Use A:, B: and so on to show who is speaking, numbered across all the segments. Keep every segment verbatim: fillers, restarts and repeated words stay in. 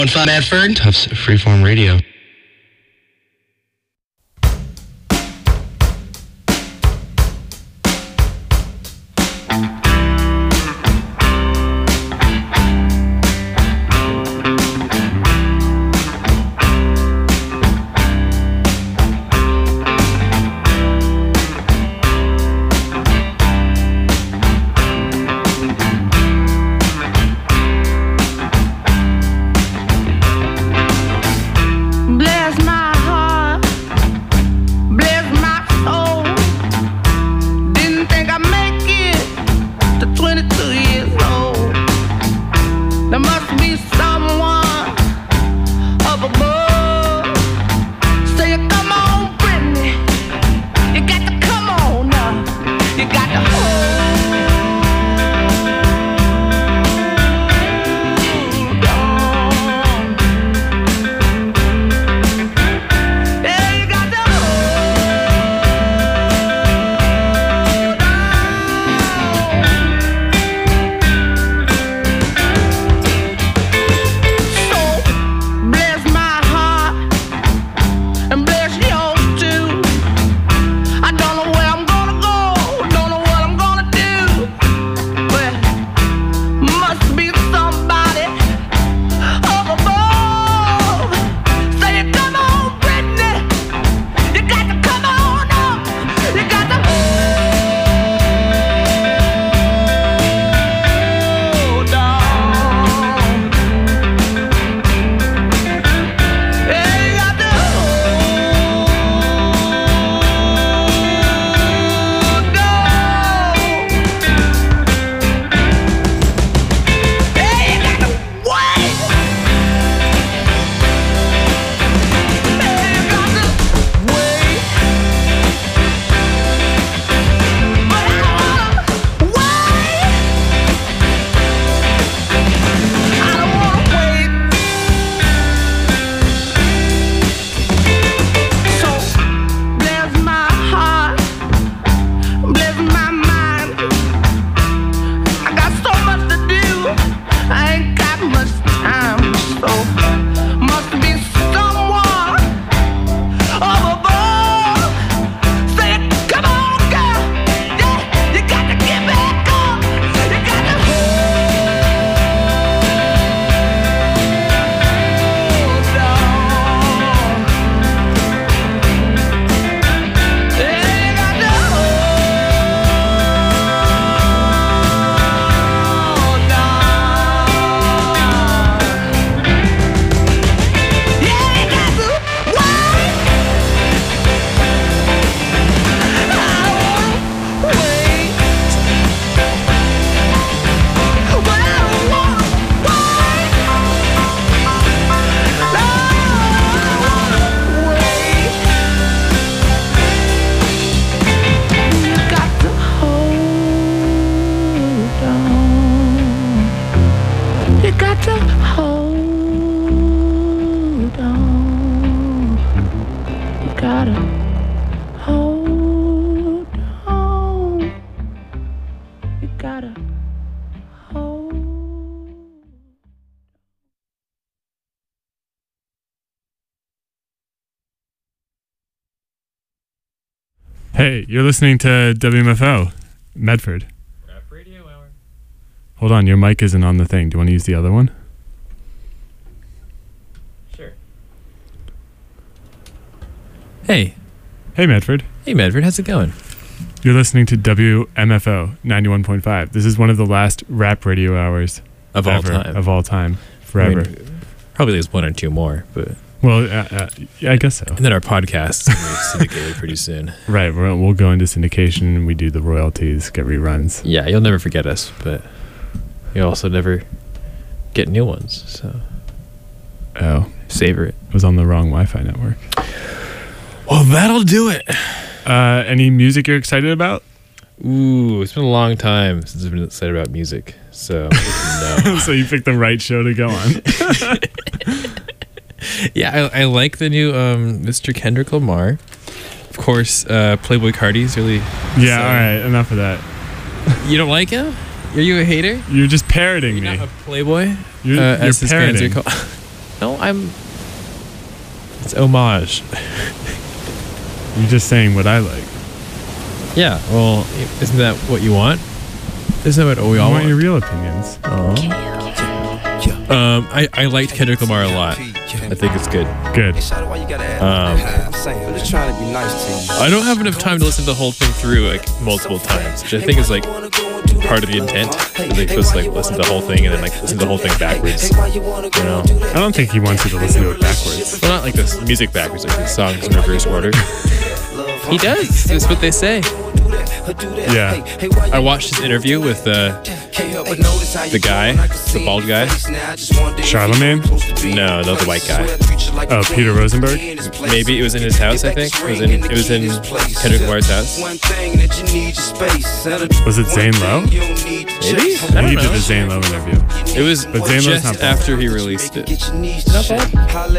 A: On Fun Medford,
B: Tufts Freeform Radio.
C: Hey, you're listening to W M F O, Medford.
D: Rap Radio Hour.
C: Hold on, your mic isn't on the thing. Do you want to use the other one?
D: Sure. Hey.
C: Hey, Medford.
D: Hey, Medford. How's it going?
C: You're listening to W M F O ninety-one point five. This is one of the last rap radio hours
D: of all
C: ever,
D: time.
C: Of all time, forever.
D: I mean, probably there's one or two more, but
C: well, uh, uh, yeah, I guess so.
D: And then our podcast will be syndicated pretty soon.
C: Right, we're, we'll go into syndication. We do the royalties, get reruns.
D: Yeah, you'll never forget us, but you'll also never get new ones. So,
C: oh,
D: savor it.
C: It was on the wrong Wi-Fi network.
D: Well, that'll do it.
C: Uh, any music you're excited about?
D: Ooh, it's been a long time since I've been excited about music. So, no.
C: So you picked the right show to go on.
D: Yeah, I, I like the new um, Mister Kendrick Lamar. Of course, uh, Playboy Cardi's really...
C: Yeah,
D: so.
C: all right, enough of that.
D: You don't like him? Are you a hater?
C: You're just parroting
D: You're
C: me.
D: not a Playboy?
C: You're,
D: uh,
C: you're
D: as his fans
C: parroting.
D: are called. No, I'm. It's homage.
C: You're just saying what I like.
D: Yeah. Well, isn't that what you want? Isn't that what we
C: I
D: all
C: want
D: want?
C: your real opinions.
D: Um, I, I liked Kendrick Lamar a lot. I think it's good.
C: Good.
D: Um, I don't have enough time to listen to the whole thing through like multiple times, which I think is like part of the intent. They're supposed to like listen to the whole thing and then like listen to the whole thing backwards. You know?
C: I don't think he wants you to listen to it backwards.
D: Well, not like this music backwards, like the songs in reverse order. He does. That's what they say.
C: Yeah.
D: I watched his interview with uh, the guy, the bald guy.
C: Charlemagne?
D: No, no, the white guy.
C: Oh, Peter Rosenberg?
D: Maybe it was in his house. I think it was in it was in Kendrick Lamar's house.
C: Was it Zane Lowe?
D: Maybe
C: I think he did the Zane Lowe interview.
D: it was
C: But Zane Lowe's not
D: just
C: bald.
D: after he released it.
A: Not bad.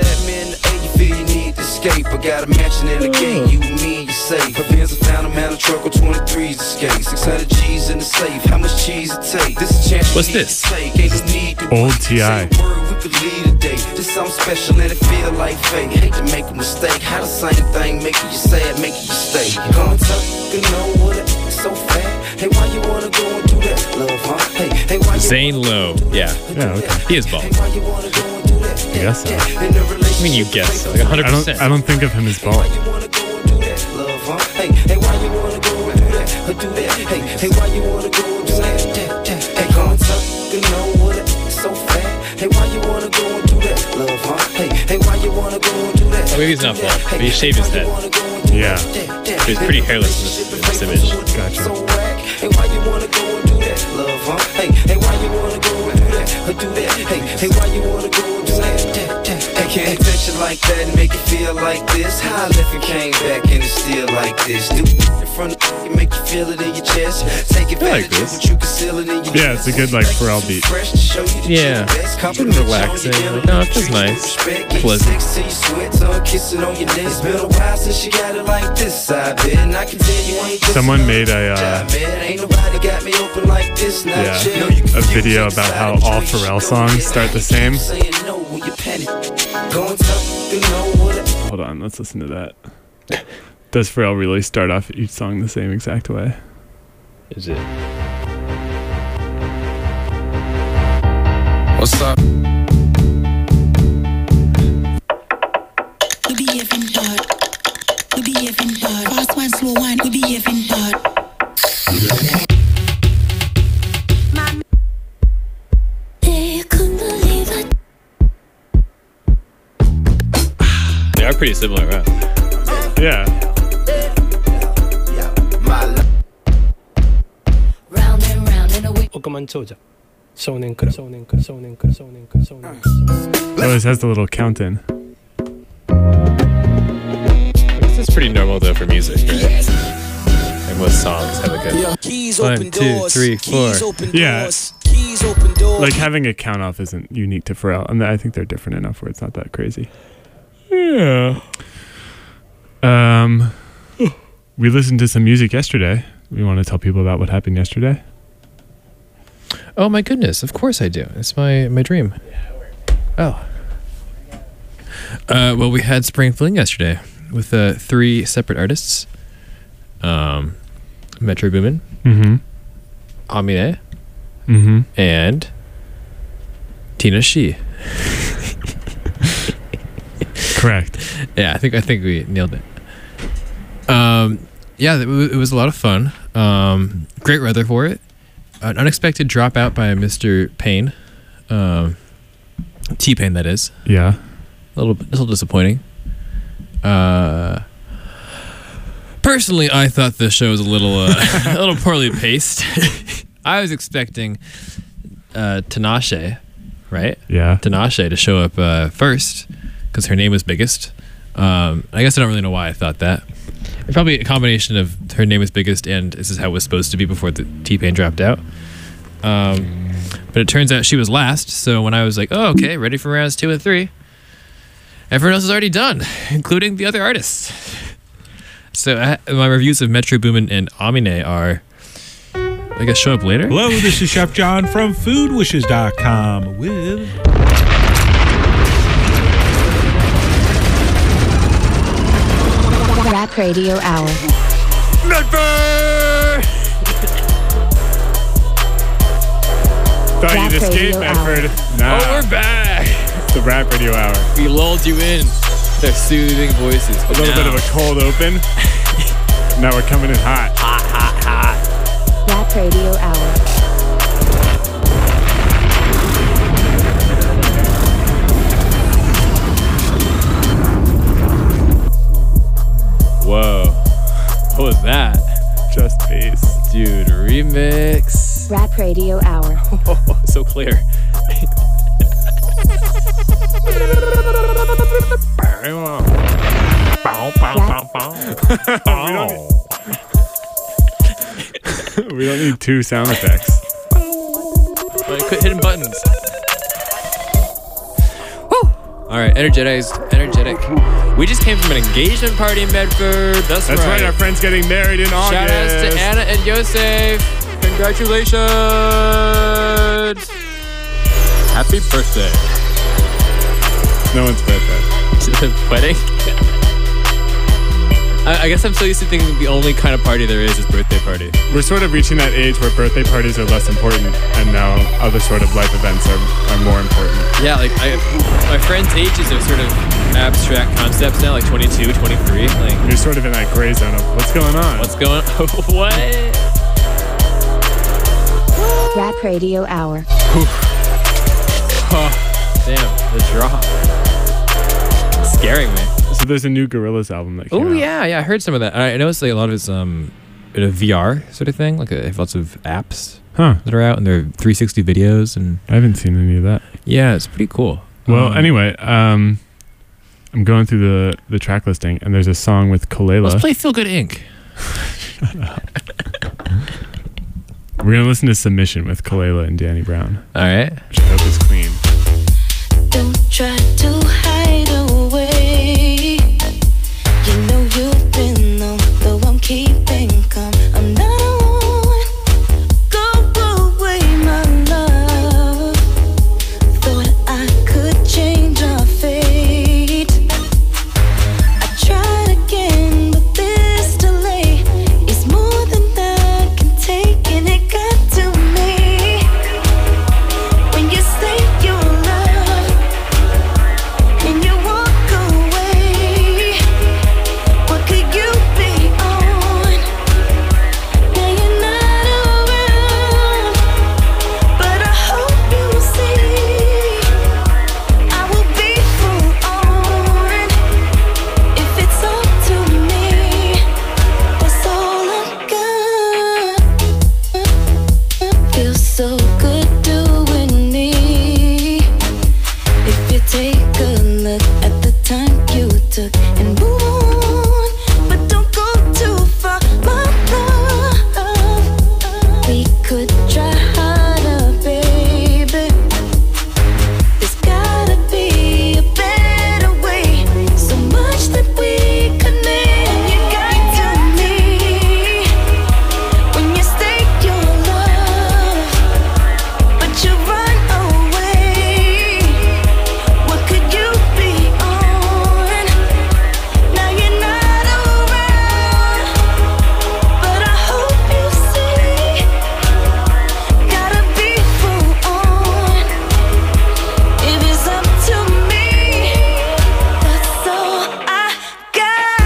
A: I got a mansion in the game, you and me, you safe. Her pins are found a man, a truck with twenty-threes escape. six hundred G's in the safe, how much cheese it take? This is a chance.
D: What's this?
C: Old T I
A: Just something special and it feel like fate. Hate to make a mistake. How the same thing making you sad, making you stay. Come tell you know what it's so fat. Hey, why you wanna go and do that, love, huh? Hey, hey, why you
D: Zane Lowe. Yeah,
C: Yeah, okay.
D: he is bald.
A: why you wanna go and do that?
C: I guess so.
D: I mean, you guess so, like one hundred
C: I don't,
D: percent.
C: I don't think of him as bald.
A: Why you wanna go and do that, love, huh? Hey, hey, why you wanna go and do that? Or do that? Hey, hey, why you wanna go and do that? Hey, come tell you know what it's so fat. Hey, why you wanna go and do that, love, huh? Hey, hey, why you wanna go and do that?
D: Oh, maybe he's not bald, but he shaved his head.
C: Yeah.
D: But he's pretty hairless in this, in this image.
C: Gotcha.
A: Hey, why you wanna go and do that, love, huh? Hey, hey, why you wanna go and do that? Or do that? Hey, hey, why you wanna go and do that? Hey, can't touch it like that and make it feel like this. How I left and came back and it's still like this. Do in front of you, make you feel it in your chest. Take
D: like
A: advantage of
D: this.
A: what you conceal it in your
C: Yeah, it's a good like Pharrell beat.
D: Yeah, it's pretty relaxing. Like, no, it feels nice. Pleasant.
C: Someone made a uh, yeah, a video about how all Pharrell songs start the same. Hold on, let's listen to that. Does Pharrell really start off each song the same exact way?
D: Is it?
A: What's up?
B: We be having hard. We be having hard. Fast one, slow one. We be having hard. They couldn't believe it.
D: They are pretty similar, right?
C: Yeah.
B: Round and round in a week.
E: 억울한 조작. 소년급, 소년급, 소년급, 소년급, 소년급.
C: It always has the little count in.
D: This is pretty normal though for music, right? And most songs have like a one, two, three, four.
C: Yeah. Like having a count off isn't unique to Pharrell. I mean, I think they're different enough where it's not that crazy.
D: Yeah.
C: Um, we listened to some music yesterday. We want to tell people about what happened yesterday.
D: Oh my goodness! Of course I do. It's my my dream. Oh. Uh, well, we had Spring Fling yesterday with uh, three separate artists. Um, Metro Boomin,
C: Mm-hmm.
D: Amine,
C: Mm-hmm.
D: and Tina Shi.
C: Correct.
D: Yeah, I think I think we nailed it. Um, yeah, it, w- it was a lot of fun. Um, great weather for it. An unexpected dropout by Mister Payne, um, T-Pain, that is.
C: Yeah.
D: A little, a little disappointing. Uh, personally, I thought the show was a little, uh, a little poorly paced. I was expecting uh, Tinashe, right?
C: Yeah.
D: Tinashe to show up uh, first because her name was biggest. Um, I guess I don't really know why I thought that. It's probably a combination of her name was biggest and this is how it was supposed to be before the T-Pain dropped out. Um, but it turns out she was last. So when I was like, oh, okay, ready for rounds two and three, everyone else is already done, including the other artists. So uh, my reviews of Metro Boomin and Amine are, I guess, show up later.
F: Hello, this is Chef John from food wishes dot com with Rap Radio Hour.
C: Medford! Thought
F: Rap
C: you'd escape,
F: Radio
C: Medford.
F: Hour.
C: Nah.
D: Oh, we're back.
C: It's the Rap Radio Hour.
D: We lulled you in. Their soothing voices.
C: A little bit of a cold open. Now we're coming in hot.
D: hot, hot, hot.
F: Rap Radio Hour.
D: Whoa. What was that?
C: Just bass.
D: Dude, remix.
F: Rap Radio Hour.
D: Oh, so clear.
C: We don't need two sound effects.
D: Like, quit hitting buttons. Woo! All right, energetic, energetic. We just came from an engagement party in Medford. That's,
C: That's right. Our friend's getting married in August.
D: Shout outs to Anna and Yosef. Congratulations! Happy birthday.
C: No one's birthday.
D: Wedding? I, I guess I'm so used to thinking the only kind of party there is is birthday party.
C: We're sort of reaching that age where birthday parties are less important, and now other sort of life events are, are more important.
D: Yeah, like I, my friends' ages are sort of abstract concepts now, like twenty-two, twenty-three. Like
C: You're sort of in that gray zone of what's going on.
D: what's going on? What?
F: Rap Radio Hour.
D: Oh, damn, the drop. Scaring me.
C: So there's a new Gorillaz album that came
D: Oh
C: out.
D: yeah, yeah, I heard some of that. I noticed like a lot of it's um, in a V R sort of thing. Like they have lots of apps
C: Huh.
D: that are out, and they're three sixty videos, and
C: I haven't seen any of that.
D: yeah, it's pretty cool.
C: Well,
D: Um,
C: anyway, um, I'm going through the, the track listing, and there's a song with Kalela.
D: let's play Feel Good Incorporated.
C: We're going to listen to Submission with Kalela and Danny Brown,
D: All right.
C: which I hope is clean.
B: Don't try to hide away. You know you've been on, though I'm keeping calm. I'm not on. Go away, my love. Thought I could change our fate. I tried again, but this delay is more than I can take, and it got to me. When you say you love and you walk away, what could you be on? Now you're not around, but I hope you see I will be full on if it's up to me. That's all I got. Feels so good doing me. If you take a look at the time you took and move on, but don't go too far, my love. We could try harder, baby. There's gotta be a better way. So much that we could make. And you got to me when you say your love, but you run away. What could you be on? Now you're not around, but I hope you see. Gotta be full on if it's up to me. That's all I got.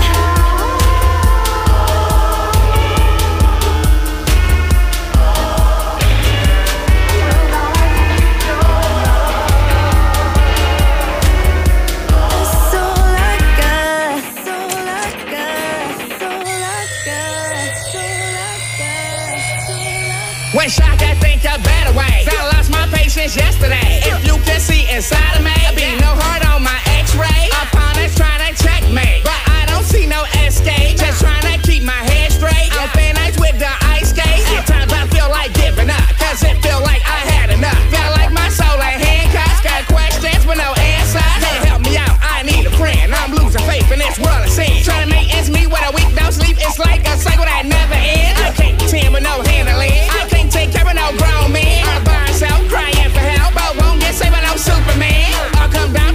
B: That's all I got. That's all I got. That's all I got. That's all I got. That's all I got.
G: When shocked, I think a better way. I lost my patience yesterday. If you can see inside of me, be no heart on my x-ray. Opponents trying to check me, but I don't see no escape. Just trying to keep my head straight. I'm thin ice with the ice skates. Sometimes I feel like giving up, cause it feel like I had enough. Feel like my soul in handcuffs. Got questions with no answer. Hey, help me out, I need a friend. I'm losing faith in this world of sin. Trying to make ends meet with a week, don't sleep. It's like a cycle that never ends. I can't pretend with no handling. I can't take care of no grown men. I'm by myself, crying for help. But won't get saved by no Superman. I'll come down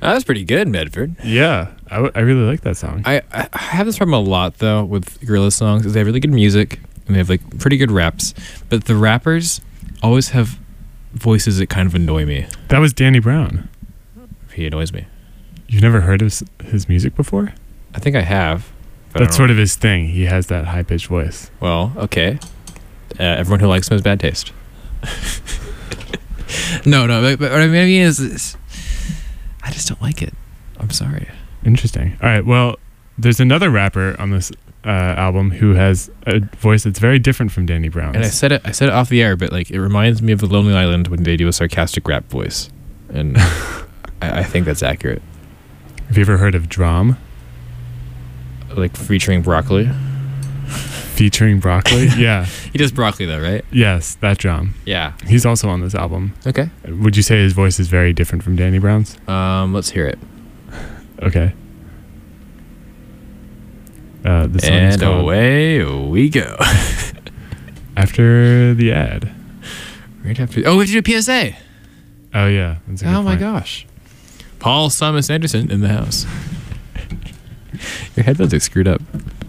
D: That was pretty good, Medford.
C: Yeah, I, w- I really like that song.
D: I, I have this problem a lot though with Gorillaz songs. Is they have really good music and they have like pretty good raps, but the rappers always have voices that kind of annoy me.
C: That was Danny Brown.
D: He annoys me.
C: You've never heard of his, his music before?
D: I think I have.
C: That's sort of his thing. He has that high pitched voice.
D: Well, okay. Uh, everyone who likes him has bad taste. no, no. But, but what I mean is, is, I just don't like it. I'm sorry.
C: Interesting. All right. Well, there's another rapper on this uh, album who has a voice that's very different from Danny Brown's.
D: And I said it. I said it off the air, but like it reminds me of the Lonely Island when they do a sarcastic rap voice, and I, I think that's accurate.
C: Have you ever heard of Drum?
D: Like featuring Broccoli.
C: Featuring Broccoli? Yeah.
D: He does Broccoli though, right?
C: Yes, that Drum.
D: Yeah.
C: He's also on this album.
D: Okay.
C: Would you say his voice is very different from Danny Brown's?
D: Um, let's hear it.
C: Okay. Uh, the song
D: and
C: is called
D: away we go.
C: After the ad.
D: Right after. Oh, we have to do a P S A.
C: Oh yeah. That's a good
D: Oh my
C: point.
D: gosh. Paul Thomas Anderson in the house. Your headphones are screwed up.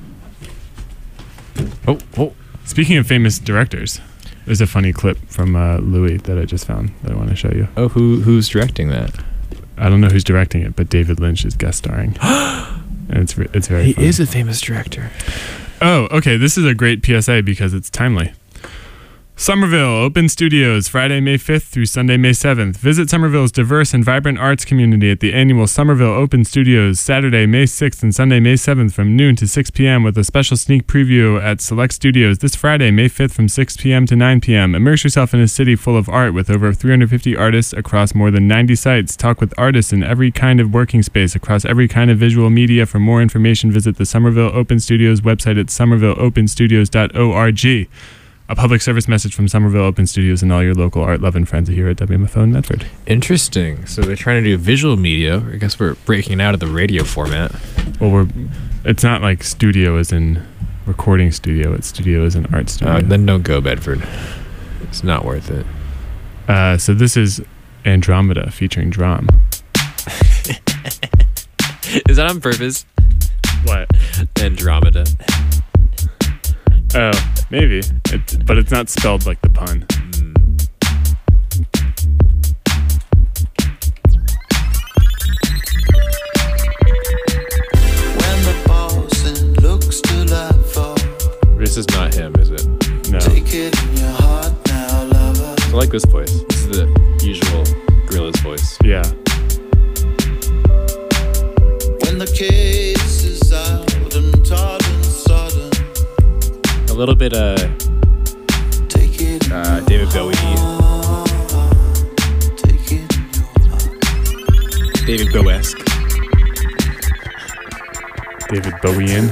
D: Oh, oh.
C: Speaking of famous directors, there's a funny clip from uh, Louis that I just found that I want to show you.
D: Oh, who who's directing that?
C: I don't know who's directing it, but David Lynch is guest starring. And it's re- it's very
D: He
C: funny.
D: is a famous director.
C: Oh, okay. This is a great P S A because it's timely. Somerville Open Studios, Friday, May fifth through Sunday, May seventh. Visit Somerville's diverse and vibrant arts community at the annual Somerville Open Studios, Saturday, May sixth and Sunday, May seventh from noon to six p.m. with a special sneak preview at select studios this Friday, May fifth from six p.m. to nine p.m. Immerse yourself in a city full of art with over three hundred fifty artists across more than ninety sites. Talk with artists in every kind of working space across every kind of visual media. For more information, visit the Somerville Open Studios website at somerville open studios dot org. A public service message from Somerville Open Studios and all your local art-loving friends here at W M F O in Medford.
D: Interesting. So they're trying to do visual media. I guess we're breaking out of the radio format.
C: Well, we're it's not like studio as in recording studio. It's studio as in art studio.
D: Uh, then don't go, Bedford. It's not worth it.
C: Uh, so this is Andromeda featuring Drum.
D: Is that on purpose?
C: What?
D: Andromeda.
C: Oh, maybe. It, but it's not spelled like the pun.
H: When the boss looks to laugh for,
D: This is not him, is it?
C: No.
H: take it in your heart now, lover.
D: I like this voice. This is the usual Gorillaz voice.
C: Yeah.
H: When the case is out and taught and sodden,
D: A little bit, uh,
H: take it in
D: uh
H: your
D: David Bowie.
H: heart. Take it in your heart.
D: David Bowie-esque.
C: David Bowian.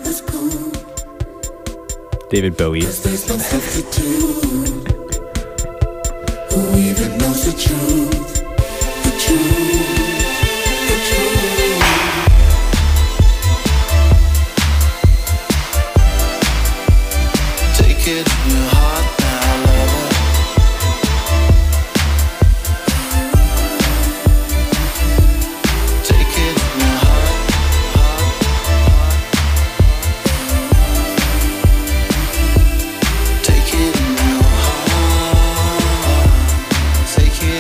D: David Bowie.
H: Who even knows the truth? The truth. The truth. Take it in your heart now, lover. Take it in your heart, heart, heart. Take it in your heart. Take it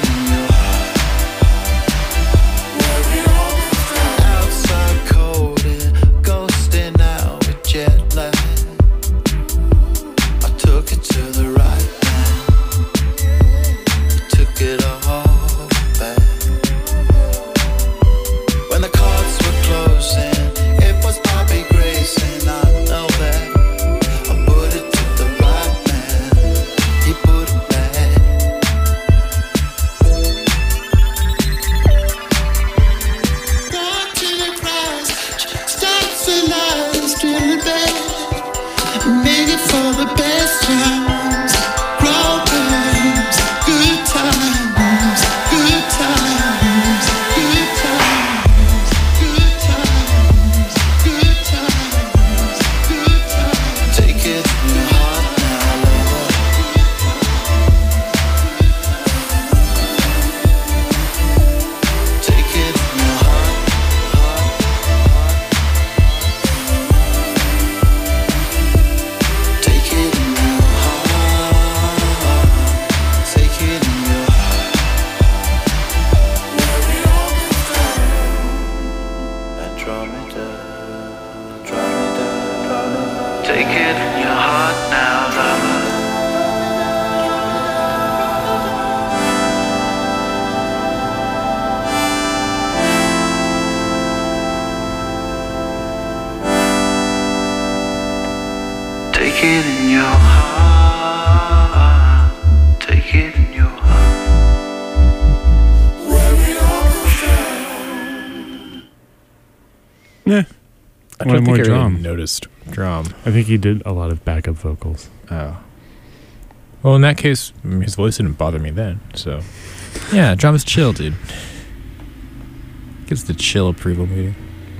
H: Take it in your heart. Take it in your heart.
C: Yeah.
D: I
C: Wanted
D: don't
C: more
D: think I really
C: drum.
D: noticed drum.
C: I think he did a lot of backup vocals.
D: Oh. Well, in that case, mm, his voice didn't bother me then. So, yeah, drum's chill, dude. Gives the chill approval meeting.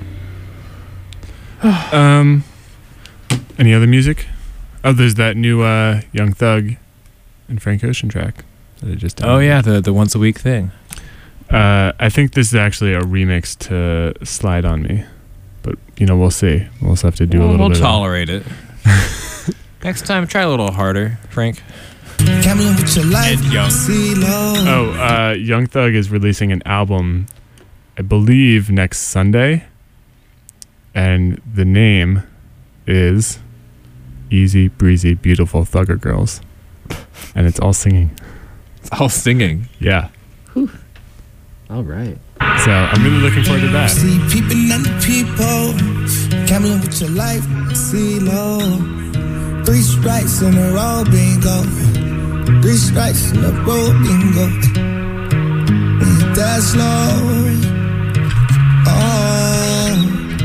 C: Um, any other music? Oh, there's that new uh, Young Thug and Frank Ocean track that I just
D: Oh yeah, the the once a week thing.
C: Uh, I think this is actually a remix to Slide on Me, but you know we'll see. We'll also have to do
D: Well,
C: a little
D: we'll
C: bit.
D: tolerate it. Next time, try a little harder, Frank.
I: Coming with your life,
D: Ed Young.
I: see low.
C: Oh, uh, Young Thug is releasing an album, I believe next Sunday, and the name is Easy Breezy Beautiful Thugger Girls, and it's all singing.
D: It's all singing.
C: Yeah.
J: All right.
C: So I'm really looking forward to that.
I: See peeping at the people. Coming with your life, see low. Three strikes in a row, bingo. Three strikes in a row, bingo. That's low. Oh,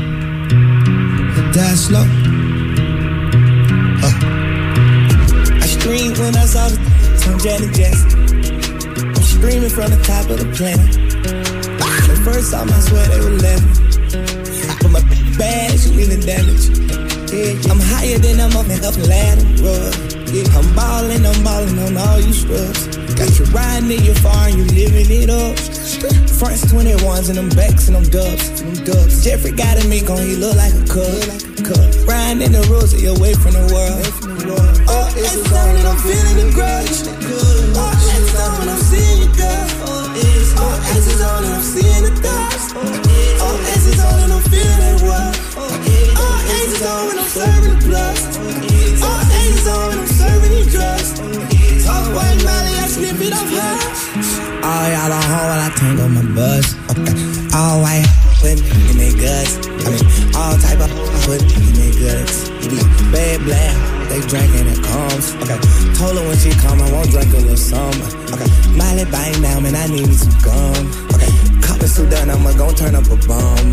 I: that's low. Uh. I screamed when I saw the on Janet Jackson. I'm screaming from the top of the planet. The first time I swear they were laughing. But my bad, she leaving damage. Yeah, I'm higher than I'm up and up ladder. Yeah, I'm ballin', I'm ballin' on all you scrubs. Got you riding in your far and you living it up. Fronts twenty-ones and them backs and them dubs. Them dubs. Jeffrey got a mink on, he look like a cub. Riding in the rose, away from the world. Oh, it's the time that I'm feeling the grudge. Oh, it's the time when I'm seeing you, girl. Oh, it's the time when I'm seeing the thoughts. Oh, it's the time when I'm feeling that world. Oh, it's the time when I'm serving the plus. Oh, it's the time when I'm serving the drugs. Talk white Molly, I snip it off her. Oh, y'all don't hold while I tangle my buzz. Okay. All white with me in their guts. I mean, all type of with me in their guts. You be bad black, they drinking it comes. Okay. Told her when she come, I won't drink a little something. Okay. Molly biting down, man, I need me some gum. Okay. Cupping so done, I'ma gon' turn up a bomb.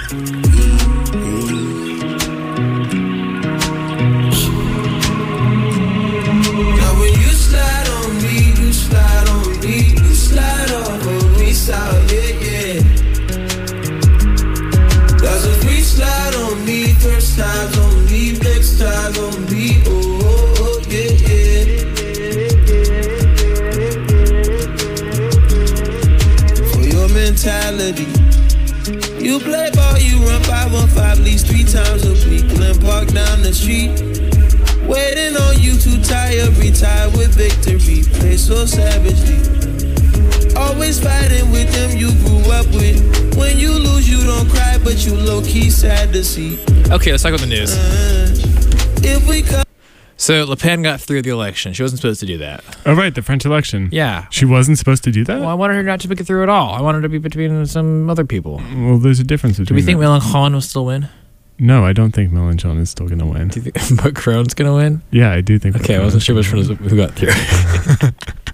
H: Now when you slide on me, you slide on me, you slide off of me, south, yeah, yeah. That's a free slide on me, first time's on me, next time's on me, oh, oh, oh, yeah, yeah. For your mentality, you play ball, you run five on five, at least three times a week, Glen Park down the street. Waiting on you to tired, retire with victory. Play so savagely. Always fighting with them you grew up with. When you lose, you don't cry, but you low-key sad to see.
D: Okay, let's talk about the news.
H: Uh, if we come
D: So Le Pen got through the election. She wasn't supposed to do that.
C: Oh, right, the French election.
D: Yeah.
C: She wasn't supposed to do that?
D: Well, I wanted her not to get through at all. I wanted her to be between some other people.
C: Well, there's a difference between
D: Do we think
C: them.
D: Mélenchon will still win?
C: No, I don't think Mélenchon is still going to win.
D: Do you think Macron's going to win?
C: Yeah, I do think
D: Okay, I
C: Macron
D: wasn't
C: is
D: sure which
C: gonna
D: one was, who got through.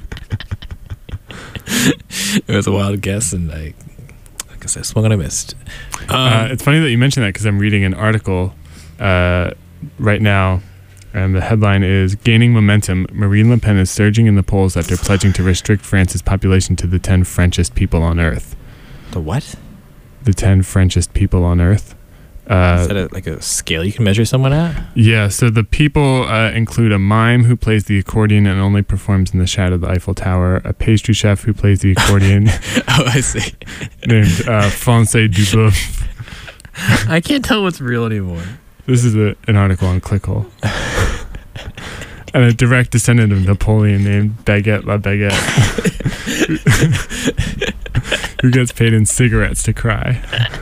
D: It was a wild guess, and I, I guess I swung and I missed. Um,
C: uh, it's funny that you mentioned that because I'm reading an article uh, right now, and the headline is Gaining Momentum. Marine Le Pen is surging in the polls after pledging to restrict France's population to the ten Frenchest people on Earth.
D: the what?
C: The ten Frenchest people on Earth. Uh,
D: Is that a, like a scale you can measure someone at?
C: Yeah, so the people uh, include a mime who plays the accordion and only performs in the shadow of the Eiffel Tower, a pastry chef who plays the accordion
D: Oh, I see.
C: named uh, Francais Duboeuf.
D: I can't tell what's real anymore.
C: This is a, an article on Clickhole. And a direct descendant of Napoleon named Baguette La Baguette, who gets paid in cigarettes to cry.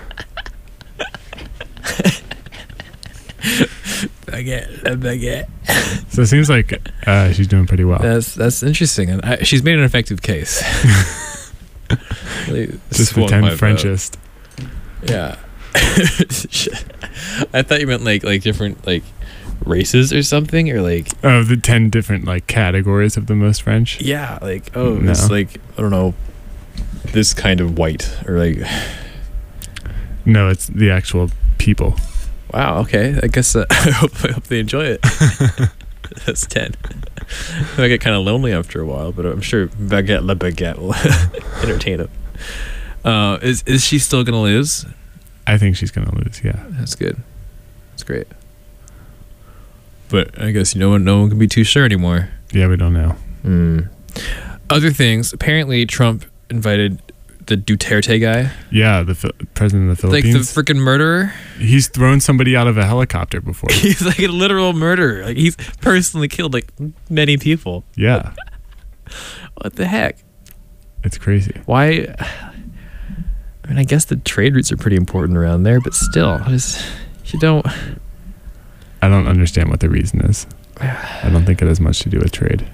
D: Baguette, a baguette.
C: So it seems like uh, she's doing pretty well.
D: That's that's interesting, and I, she's made an effective case. Really
C: Just the
D: swung my
C: ten
D: vote.
C: Frenchest.
D: Yeah. I thought you meant like like different like races or something, or like
C: Oh, the ten different like categories of the most French.
D: yeah, like oh,
C: No.
D: it's like I don't know, this kind of white or like
C: No, it's the actual people.
D: wow. Okay, I guess uh, I hope I hope they enjoy it. That's ten. I get kind of lonely after a while, but I'm sure Baguette La Baguette will entertain him. Uh, is is she still gonna lose?
C: I think she's gonna lose. Yeah.
D: That's good. That's great. But I guess no one no one can be too sure anymore.
C: Yeah, we don't know.
D: Mm. Other things. Apparently, Trump invited the Duterte guy,
C: Yeah, the Phil- president of the
D: like the
C: Philippines.
D: freaking murderer.
C: He's thrown somebody out of a helicopter before.
D: He's like a literal murderer. Like he's personally killed like many people.
C: Yeah,
D: What the heck?
C: it's crazy.
D: Why? I mean, I guess the trade routes are pretty important around there, but still, I just you don't.
C: I don't understand what the reason is. I don't think it has much to do with trade.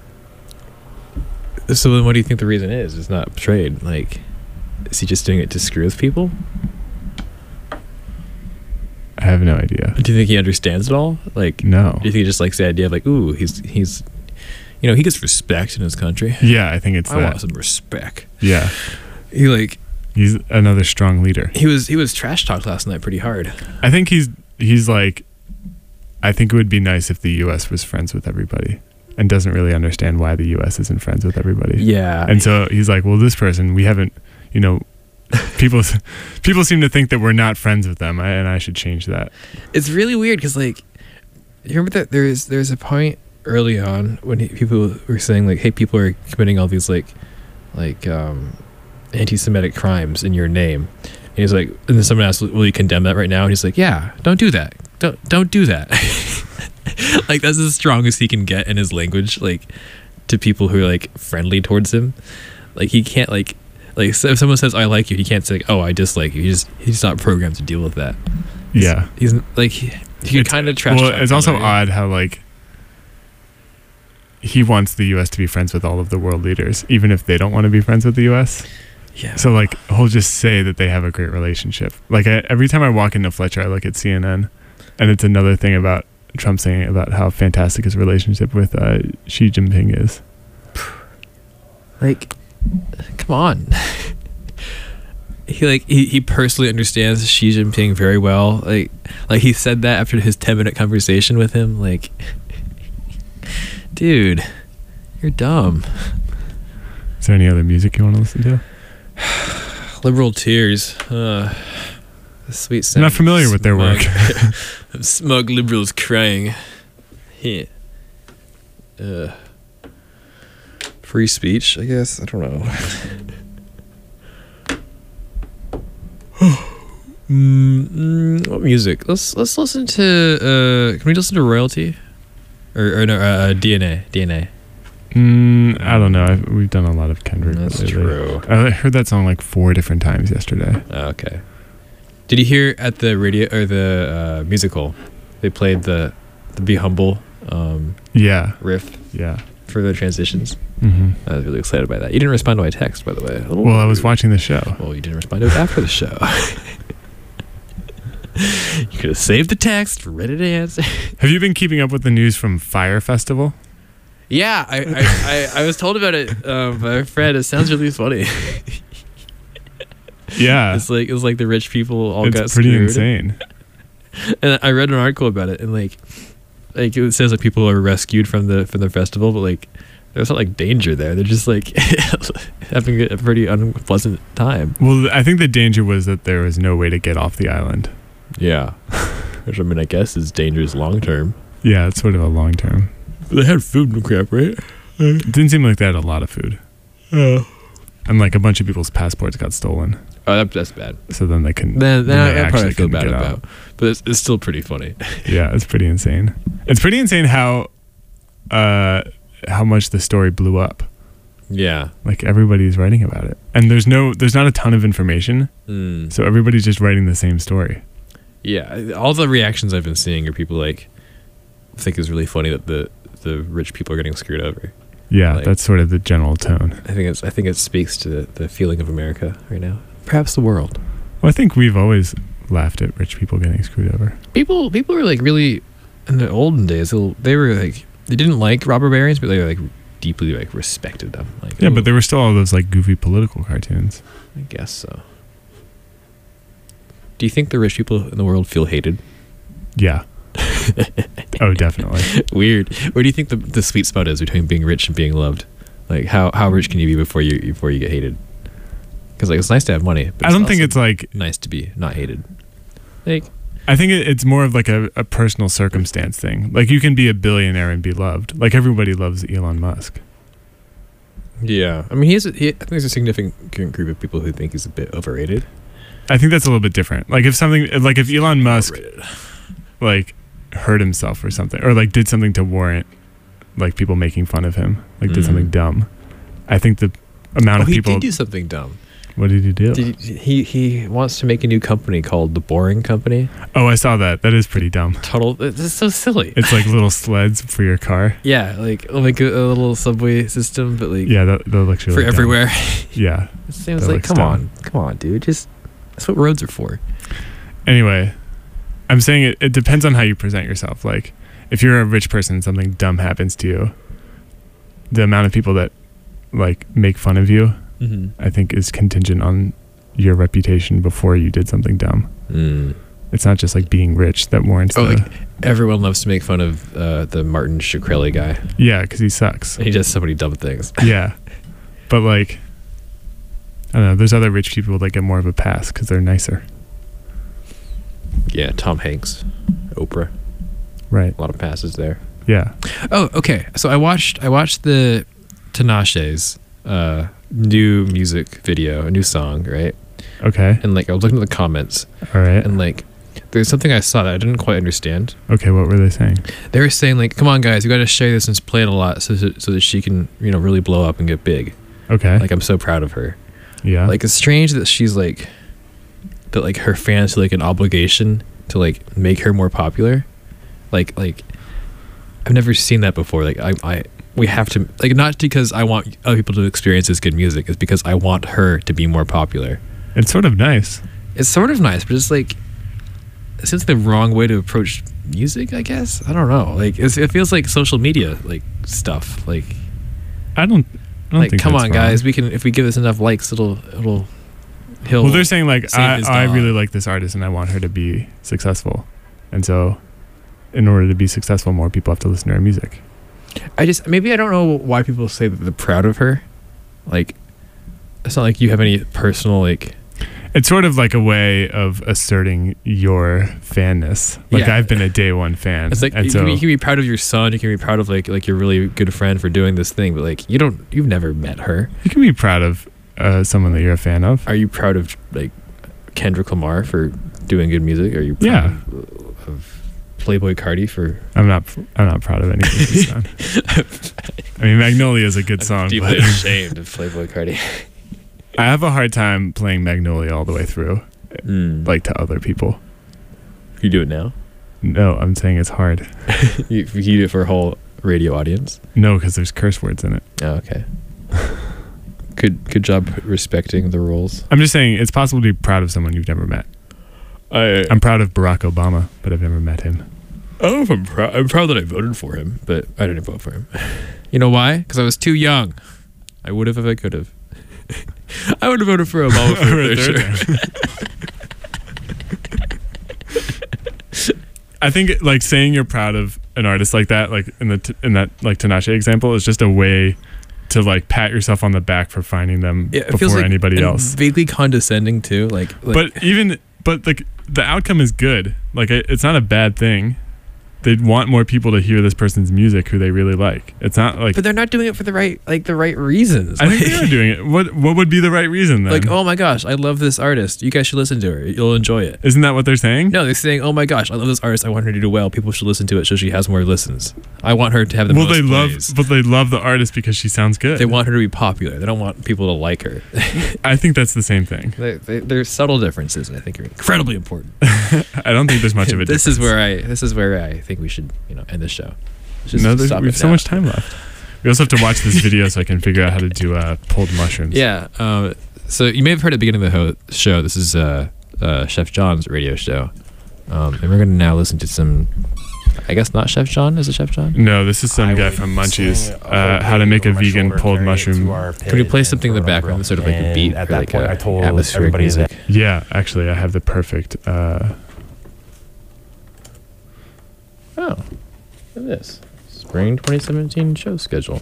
D: So then, what do you think the reason is? It's not trade. Like, is he just doing it to screw with people?
C: I have no idea.
D: Do you think he understands it all? Like,
C: No.
D: do you think he just likes the idea of like, ooh, he's he's, you know, he gets respect in his country.
C: Yeah, I think it's
D: I want
C: that.
D: some respect.
C: Yeah,
D: He like
C: he's another strong leader.
D: he was he was trash talked last night pretty hard.
C: I think he's he's like. I think it would be nice if the U S was friends with everybody, and doesn't really understand why the U S isn't friends with everybody.
D: Yeah,
C: And so he's like, well, this person, we haven't, you know, people people seem to think that we're not friends with them, and I should change that.
D: it's really weird because like, you remember that there's there's a point early on when he, people were saying like, hey, people are committing all these like like um, anti-Semitic crimes in your name, and he's like, and then someone asked, will you condemn that right now? And he's like, yeah, don't do that. Don't don't do that. Like that's as strong as he can get in his language, like to people who are like friendly towards him. Like he can't like like so if someone says I like you, he can't say oh I dislike you. He's he's not programmed to deal with that. He's,
C: Yeah.
D: he's like he, he can
C: It's-
D: kind of trash.
C: Well,
D: talk
C: it's also
D: somebody.
C: odd how like he wants the U S to be friends with all of the world leaders, even if they don't want to be friends with the U S.
D: Yeah.
C: So like he'll just say that they have a great relationship. Like I, every time I walk into Fletcher, I look at C N N, and it's another thing about Trump saying about how fantastic his relationship with uh, Xi Jinping is.
D: Like, come on. He like he, he personally understands Xi Jinping very well. Like like he said that after his ten minute conversation with him. Like, dude, you're dumb.
C: Is there any other music you want to listen to?
D: Liberal tears. Uh, the sweet
C: I'm
D: sound.
C: not familiar with their work.
D: Of smug liberals crying. Yeah. Uh, free speech, I guess. I don't know. mm, mm, what music? Let's let's listen to. Uh, can we listen to Royalty? Or, or no, uh, D N A. D N A.
C: Mm, I don't know. I've, we've done a lot of Kendrick.
D: That's
C: lately.
D: true.
C: I heard that song like four different times yesterday.
D: Okay. Did you hear at the radio or the uh, musical? They played the the Be Humble um,
C: Yeah.
D: riff
C: Yeah.
D: for the transitions.
C: hmm
D: I was really excited by that. You didn't respond to my text, by the way. A little
C: Well, I was
D: rude.
C: watching the show.
D: Well, you didn't respond to it after the show. You could have saved the text, read it, answer.
C: Have you been keeping up with the news from Fire Festival?
D: Yeah, I I, I, I was told about it um, by a friend. It sounds really funny.
C: Yeah.
D: It's like it's like the rich people all got
C: It's pretty
D: screwed.
C: insane.
D: And I read an article about it, and like, like it says that people are rescued from the from the festival, but like, there's not like danger there. They're just like having a pretty unpleasant time.
C: Well, I think the danger was that there was no way to get off the island.
D: Yeah, which I mean, I guess is dangerous long term.
C: Yeah, it's sort of a long term.
D: They had food and crap, right?
C: It didn't seem like they had a lot of food.
D: Oh,
C: And like a bunch of people's passports got stolen.
D: oh, that, that's bad.
C: So then they couldn't.
D: Then, then
C: they
D: I, I probably
C: actually
D: feel
C: couldn't
D: bad
C: get
D: about,
C: out.
D: but it's, it's still pretty funny.
C: Yeah, it's pretty insane. It's pretty insane how, uh, how much the story blew up.
D: Yeah.
C: Like everybody's writing about it, and there's no, there's not a ton of information,
D: Mm.
C: so everybody's just writing the same story.
D: Yeah, all the reactions I've been seeing are people like think it's really funny that the the rich people are getting screwed over.
C: Yeah,
D: Like-
C: that's sort of the general tone.
D: I think it's I think it speaks to the, the feeling of America right now. Perhaps the world.
C: Well, I think we've always laughed at rich people getting screwed over.
D: People people are like really in the olden days, they were like they didn't like robber barons, but they were like deeply like respected them. Like
C: yeah, but there were still all those like goofy political cartoons.
D: I guess so. Do you think the rich people in the world feel hated?
C: Yeah. Oh, definitely.
D: Weird. Where do you think the the sweet spot is between being rich and being loved? Like how how rich can you be before you before you get hated? Because like it's nice to have money. But
C: I don't think it's like
D: nice to be not hated. Like
C: I think it, it's more of like a, a personal circumstance thing. Like you can be a billionaire and be loved. Like everybody loves Elon Musk.
D: Yeah, I mean, he has. A, he, I think there's a significant group of people who think he's a bit overrated.
C: I think that's a little bit different. Like if something, like if Elon Musk, overrated. like hurt himself or something, or like did something to warrant like people making fun of him, like did
D: Mm.
C: something dumb. I think the amount
D: Oh,
C: of
D: he
C: people
D: did do something dumb.
C: What did he do?
D: Did he, he he wants to make a new company called the Boring Company.
C: Oh, I saw that. That is pretty dumb.
D: Total. It's so silly.
C: It's like little sleds for your car.
D: Yeah, like like a, a little subway system, but like
C: Yeah, that, that looks really
D: for
C: dumb.
D: everywhere.
C: Yeah.
D: It seems
C: that
D: like
C: looks
D: come
C: dumb.
D: on, come on, dude. Just that's what roads are for.
C: Anyway, I'm saying it, it depends on how you present yourself. Like, if you're a rich person and something dumb happens to you, the amount of people that like make fun of you,
D: Mm-hmm.
C: I think, is contingent on your reputation before you did something dumb.
D: Mm.
C: It's not just like being rich that warrants.
D: Oh,
C: the,
D: like everyone loves to make fun of uh, the Martin Shkreli guy.
C: Yeah, because he sucks.
D: He does so many dumb things.
C: Yeah, but like, I don't know. There's other rich people that get more of a pass because they're nicer.
D: Yeah, Tom Hanks, Oprah.
C: Right.
D: A lot of passes there.
C: Yeah.
D: Oh, okay. So I watched I watched the Tinashe's uh, new music video, a new song, right?
C: Okay.
D: And like I was looking at the comments.
C: All right.
D: And like there's something I saw that I didn't quite understand.
C: Okay, what were they saying?
D: They were saying like, "Come on, guys, we got to share this and play it a lot, so that, so that she can, you know, really blow up and get big."
C: Okay.
D: Like I'm so proud of her.
C: Yeah.
D: Like it's strange that she's like that like her fans feel like an obligation to like make her more popular. Like like I've never seen that before. Like I I we have to like not because I want other people to experience this good music. It's because I want her to be more popular.
C: It's sort of nice.
D: It's sort of nice, but it's like it seems the wrong way to approach music. I guess I don't know. Like it's, it feels like social media like stuff. Like
C: I don't. I don't
D: like
C: think
D: come
C: that's
D: on,
C: wrong.
D: guys. We can if we give this enough likes, it'll it'll. He'll
C: Well, they're saying like
D: save
C: I,
D: his
C: I
D: dog.
C: really like this artist and I want her to be successful, and so in order to be successful, more people have to listen to her music.
D: I just maybe I don't know why people say that they're proud of her. Like it's not like you have any personal like.
C: It's sort of like a way of asserting your fanness. Like
D: Yeah.
C: I've been a day one fan.
D: It's like
C: and
D: you,
C: so
D: can be, you can be proud of your son. You can be proud of like like your really good friend for doing this thing. But like you don't, you've never met her.
C: you can be proud of uh, someone that you're a fan of.
D: Are you proud of like Kendrick Lamar for doing good music? Are you proud
C: Yeah.
D: of, of Playboy Cardi for?
C: I'm not. I'm not proud of anything he's done. I mean, Magnolia is a good song.
D: Deeply
C: But
D: ashamed of Playboy Cardi.
C: I have a hard time playing Magnolia all the way through,
D: Mm.
C: like to other people.
D: You do it now.
C: No, I'm saying it's hard.
D: you, you do it for a whole radio audience.
C: No, because there's curse words in it.
D: Oh, okay. good good job respecting the rules.
C: I'm just saying it's possible to be proud of someone you've never met.
D: I
C: I'm proud of Barack Obama, but I've never met him.
D: I don't know if I'm proud. I'm proud that I voted for him, but I didn't vote for him. You know why? Because I was too young. I would have if I could have. I would have voted for Obama for
C: For a
D: a
C: third
D: sure.
C: I think like saying you're proud of an artist like that, like in the t- in that like Tinashe example, is just a way to like pat yourself on the back for finding them
D: Yeah, it
C: before
D: feels like
C: anybody
D: and
C: else.
D: vaguely condescending too. Like, like
C: But even but like the outcome is good. Like it, it's not a bad thing. They'd want more people to hear this person's music who they really like. It's not like
D: but they're not doing it for the right like the right reasons.
C: I think
D: Like-
C: they are doing it. What what would be the right reason then?
D: Like, oh my gosh, I love this artist. You guys should listen to her. You'll enjoy it.
C: Isn't that what they're saying?
D: No, they're saying, oh my gosh, I love this artist. I want her to do well. People should listen to it so she has more listens. I want her to have the
C: Well,
D: most
C: they love,
D: plays.
C: but they love the artist because she sounds good.
D: They want her to be popular. They don't want people to like her.
C: I think that's the same thing.
D: they, they, there's subtle differences, and I think are incredibly important.
C: I don't think there's much of a
D: this
C: difference.
D: is where I this is where I think we should you know end the show. Just
C: no, there's-
D: stop
C: we
D: it
C: have so
D: now.
C: much time left. We also have to watch this video so I can figure out how to do uh, pulled mushrooms.
D: Yeah. Um, so you may have heard at the beginning of the ho- show. This is uh, uh, Chef John's radio show, um, and we're going to now listen to some I guess not Chef John. Is it Chef John?
C: No, this is some guy from Munchies. Uh, how to make a vegan pulled mushroom.
D: Could we play something in the background, sort of like a beat,
K: at
D: or
K: that
D: like
K: point,
D: a
K: I told
D: atmospheric
K: everybody
D: music?
K: that-
C: Yeah, actually, I have the perfect. Uh,
D: Oh, look at this. Spring twenty seventeen show schedule.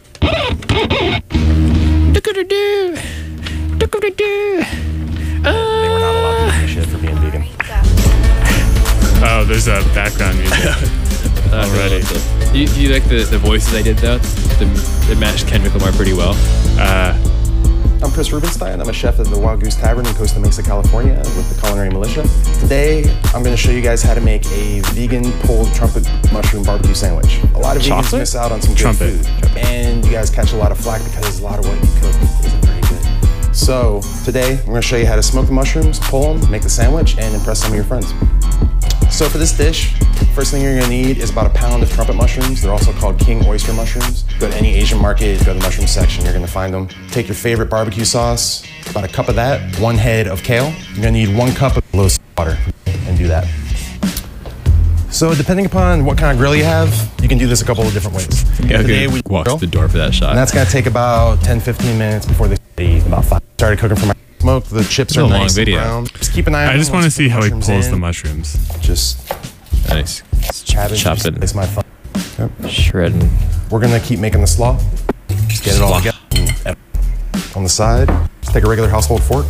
K: They were not allowed to do shit for being vegan.
C: oh, there's a background music already.
D: Do you, do you like the, the voices I did though? The, they matched Kendrick Lamar pretty well.
C: Uh,
K: I'm Chris Rubenstein. I'm a chef at the Wild Goose Tavern in Costa Mesa, California with the Culinary Militia. Today, I'm going to show you guys how to make a vegan pulled trumpet mushroom barbecue sandwich. A lot of vegans
C: Chocolate?
K: miss out on some good
C: Trumpet.
K: food. And you guys catch a lot of flack because a lot of what you cook isn't very good. So today, I'm going to show you how to smoke the mushrooms, pull them, make the sandwich, and impress some of your friends. So for this dish, first thing you're gonna need is about a pound of trumpet mushrooms. They're also called king oyster mushrooms. Go to any Asian market, go to the mushroom section, you're gonna find them. Take your favorite barbecue sauce, about a cup of that, one head of kale. You're gonna need one cup of low salt water and do that. So depending upon what kind of grill you have, you can do this a couple of different ways.
D: Yeah,
K: Today we
D: walk
K: grill,
D: to the door for that shot.
K: and that's gonna take about ten, fifteen minutes before they eat. About five. Started cooking for my smoke. The chips
D: It's a
K: are
D: long
K: nice
D: video.
K: and brown. Just keep an eye on
C: I just
K: them
C: want to
K: once you
C: see
K: put
C: how he
K: mushrooms
C: pulls
K: in.
C: the mushrooms.
K: Just
D: Nice.
K: chat
D: Chops it.
K: It's my fun. Yep.
D: Shredding.
K: We're gonna keep making the slaw. Just get it all
D: Slaw.
K: together. On the side, just take a regular household fork,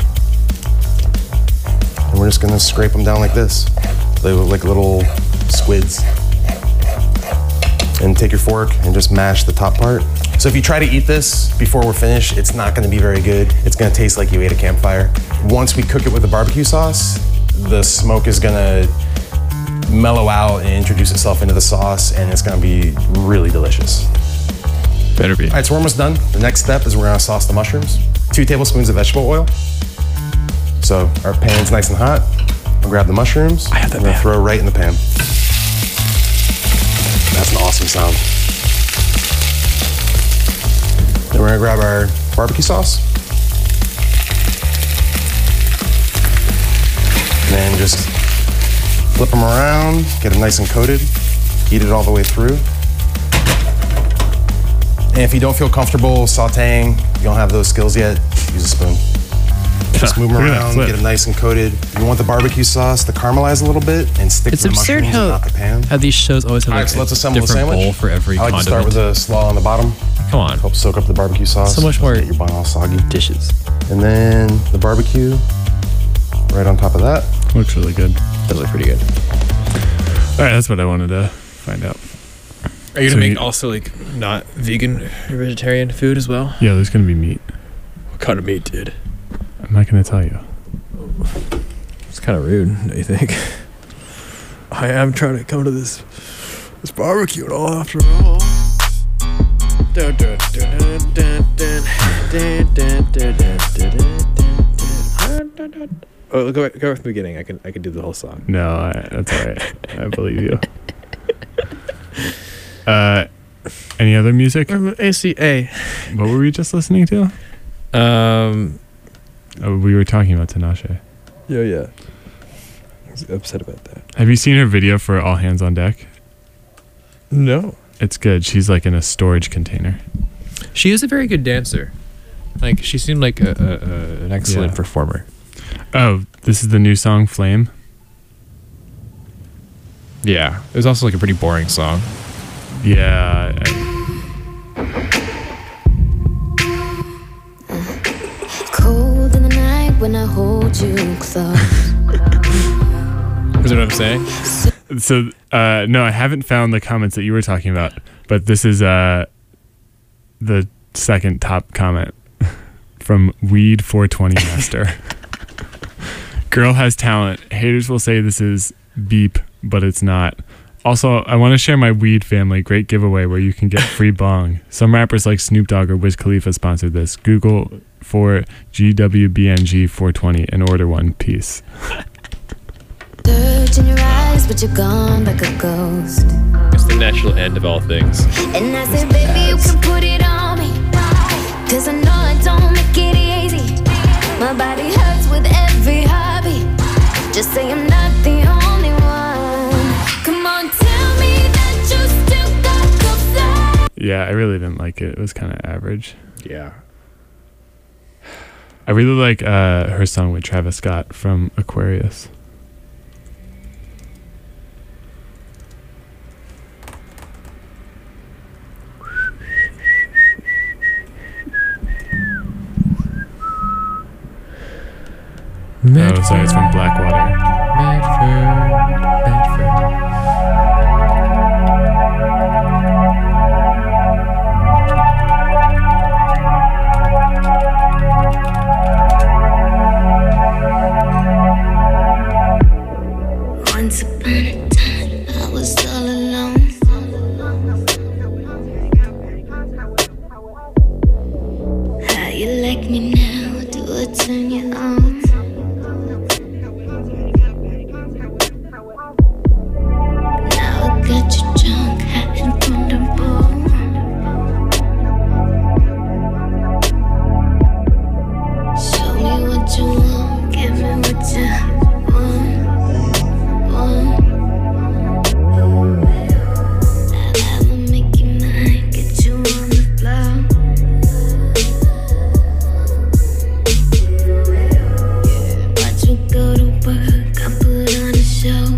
K: and we're just gonna scrape them down like this. They look like little squids. And take your fork and just mash the top part. So if you try to eat this before we're finished, it's not gonna be very good. It's gonna taste like you ate a campfire. Once we cook it with the barbecue sauce, the smoke is gonna mellow out and introduce itself into the sauce, and it's gonna be really delicious.
D: Better be.
K: All right, so we're almost done. The next step is we're gonna sauce the mushrooms. Two tablespoons of vegetable oil. So our pan's nice and hot. I'll grab the mushrooms. I have that. I'm gonna throw right in the pan. That's an awesome sound. Then we're gonna grab our barbecue sauce. And then just flip them around, get them nice and coated, eat it all the way through. And if you don't feel comfortable sauteing, you don't have those skills yet, use a spoon. Just move them
C: Look at that
K: around,
C: flip.
K: get them nice and coated. You want the barbecue sauce to caramelize a little bit and stick
D: It's
K: to the
D: absurd
K: mushrooms
D: how,
K: and not the pan.
D: how these shows always have
K: All
D: like
K: right, so let's
D: a
K: assemble the
D: different
K: sandwich.
D: bowl for every
K: I like to start
D: condiment.
K: with the slaw on the bottom.
D: Come on.
K: Help soak up the barbecue sauce.
D: So much more
K: Get your bun all soggy.
D: dishes.
K: And then the barbecue right on top of that.
C: Looks really good.
D: Those look pretty good.
C: All right, that's what I wanted to find out.
D: Are you
C: So
D: gonna make
C: you-
D: also like not vegan or vegetarian food as well?
C: Yeah, there's gonna be meat.
D: What kind of meat, dude?
C: I'm not gonna tell you.
D: It's kind of rude, don't you think? I am trying to come to this this barbecue and all after all. Dun, dun, dun, dun, dun, dun, dun, dun, dun, dun, dun, dun, dun. Oh, go go from the beginning. I can I can do the whole song.
C: No, I, that's all right. I believe you. Uh, any other music?
D: A C A.
C: What were we just listening to?
D: Um.
C: Oh, we were talking about Tinashe.
D: Yeah, yeah. I was upset about that.
C: Have you seen her video for All Hands on Deck?
D: No.
C: It's good. She's like in a storage container.
D: She is a very good dancer. Like she seemed like a, a, a an excellent
C: Yeah.
D: performer.
C: Oh, this is the new song, Flame.
D: Yeah, it was also like a pretty boring song.
C: Yeah. I-
B: Cold in the night when I hold you close.
D: Is that what I'm saying?
C: So, uh, no, I haven't found the comments that you were talking about, but this is uh, the second top comment from Weed four twenty Master. Girl has talent. Haters will say this is beep, but it's not. Also, I want to share my weed family great giveaway where you can get free bong. Some rappers like Snoop Dogg or Wiz Khalifa sponsored this. Google for G W B N G four twenty and order one. Peace.
B: Search in your eyes, but you're gone like a ghost.
D: It's the natural end of all things.
B: And I said, baby, you can put it on me. Cause I know I don't make it easy. My body hurts with every heartbeat. Just say I'm not the only one. Come on, tell me
C: Yeah, I really didn't like it. It was kind of average.
D: Yeah.
C: I really like uh, her song with Travis Scott from Aquarius.
D: Medford,
C: oh, sorry, it's from Blackwater.
D: Medford, Medford.
B: Once upon a time, I was all alone. How you like me now? Do I turn you on? Now I got you drunk, hot and vulnerable. Show me what you want, give me what you want. I'll make you mine, get you on the floor. Watch me go to work, I put on a show.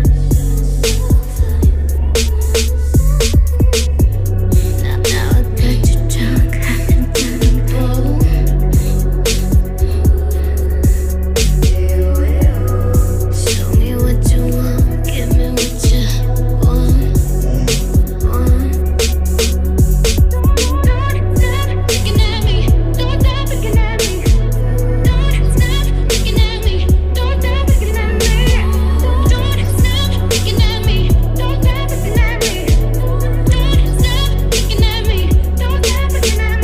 B: Now, now I got you drunk, hot and vulnerable. Show me what you want, give me what you want. Don't stop looking at me, don't stop looking at me. Don't stop looking at me, don't stop looking at me. Don't stop looking at me, don't stop looking at me. Don't stop looking at me, don't stop looking at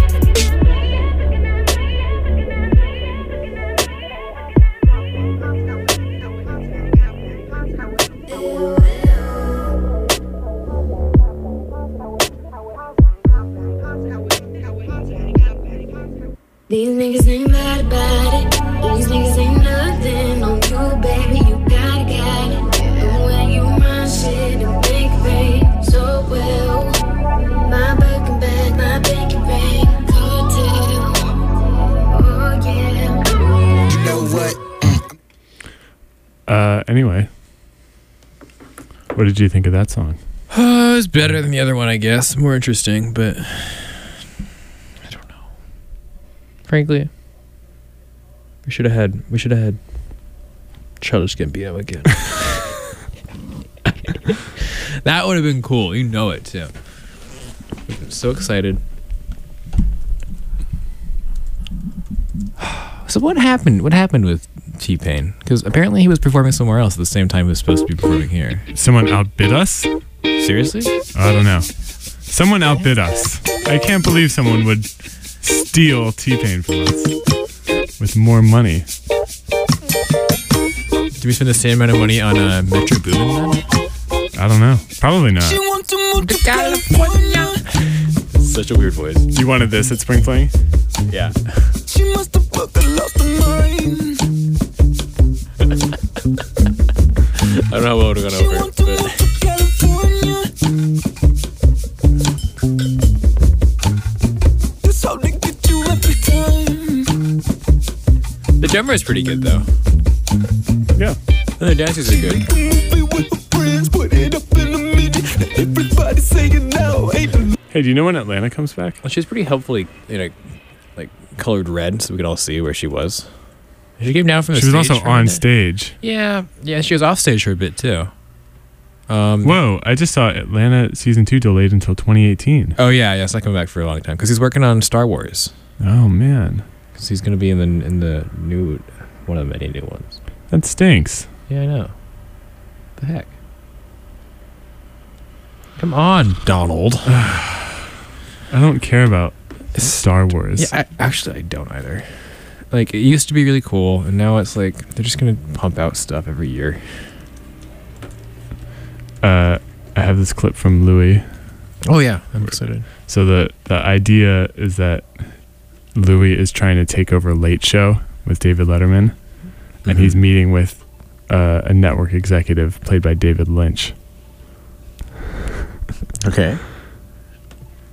B: These niggas ain't mad about it. These niggas ain't nothing on you, baby. You gotta got it. The way you run shit and make it rain so well. My Birkin bag, my Birkin ring, cartel. Oh yeah.
H: You know what?
C: Uh, anyway, what did you think of that song?
D: Uh, it was better than the other one, I guess. More interesting, but I don't know. Frankly, we should have had we should have had Childish Gambino again. That would have been cool. You know it too. I'm so excited. So what happened? What happened with T-Pain? Because apparently he was performing somewhere else at the same time he was supposed to be performing here.
C: Someone outbid us?
D: Seriously?
C: I don't know. Someone outbid us. I can't believe someone would steal T-Pain from us with more money.
D: Did we spend the same amount of money on uh, Metro Boomin then?
C: I don't know. Probably not.
H: She wants to move to California.
D: Such a weird voice.
C: You wanted this at Spring Fling?
D: Yeah.
H: She must have fucking lost her mind.
D: I don't know how well it would have gone over, but
H: California. This how they get you every time.
D: the drummer is pretty good though.
C: Yeah.
D: And the dancers are good.
C: Hey, do you know when Atlanta comes back?
D: Well, she was pretty helpfully, you know, like colored red, so we could all see where she was. She came down from the
C: She was
D: stage
C: also
D: for a
C: on
D: minute.
C: stage.
D: Yeah, yeah, she was off stage for a bit too. Um,
C: Whoa! I just saw Atlanta season two delayed until twenty eighteen.
D: Oh yeah, yeah, it's not coming back for a long time because he's working on Star Wars.
C: Oh man,
D: because he's gonna be in the in the new one of the many new ones.
C: That stinks.
D: Yeah, I know. The heck. Come on, Donald.
C: I don't care about Star Wars.
D: Yeah, I, actually, I don't either. Like, it used to be really cool, and now it's like they're just gonna pump out stuff every year.
C: Uh, I have this clip from Louis.
D: Oh yeah, I'm excited.
C: So the the idea is that Louis is trying to take over Late Show with David Letterman,
D: Mm-hmm.
C: and he's meeting with uh, a network executive played by David Lynch.
D: Okay.